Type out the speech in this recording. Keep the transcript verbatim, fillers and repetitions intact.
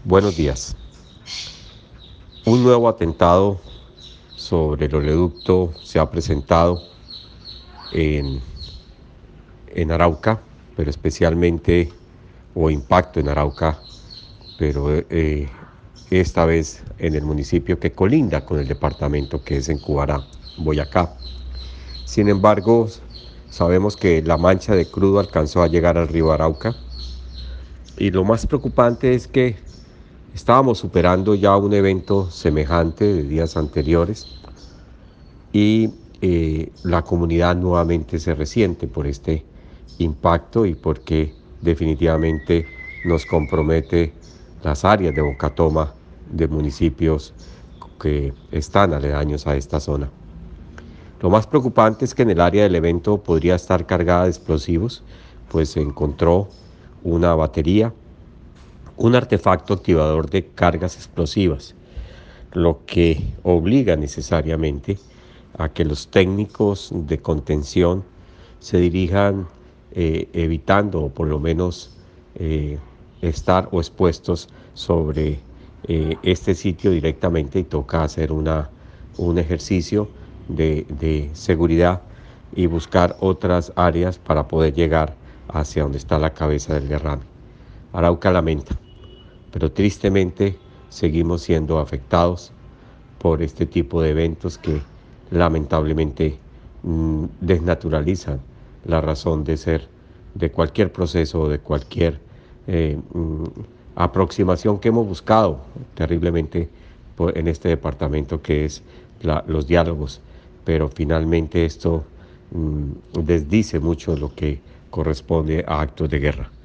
Buenos días. Un nuevo atentado sobre el oleoducto se ha presentado en, en Arauca, pero especialmente, o impacto en Arauca, pero eh, esta vez en el municipio que colinda con el departamento, que es en Cubará, Boyacá. Sin embargo, sabemos que la mancha de crudo alcanzó a llegar al río Arauca, y lo más preocupante es que estábamos superando ya un evento semejante de días anteriores y eh, la comunidad nuevamente se resiente por este impacto y porque definitivamente nos compromete las áreas de Bocatoma de municipios que están aledaños a esta zona. Lo más preocupante es que en el área del evento podría estar cargada de explosivos, pues se encontró una batería, un artefacto activador de cargas explosivas, lo que obliga necesariamente a que los técnicos de contención se dirijan eh, evitando o por lo menos eh, estar o expuestos sobre eh, este sitio directamente, y toca hacer una, un ejercicio de, de seguridad y buscar otras áreas para poder llegar hacia donde está la cabeza del derrame. Arauca lamenta, pero tristemente seguimos siendo afectados por este tipo de eventos que lamentablemente mmm, desnaturalizan la razón de ser de cualquier proceso o de cualquier eh, mmm, aproximación que hemos buscado terriblemente por, en este departamento, que es la, los diálogos, pero finalmente esto mmm, desdice mucho lo que corresponde a actos de guerra.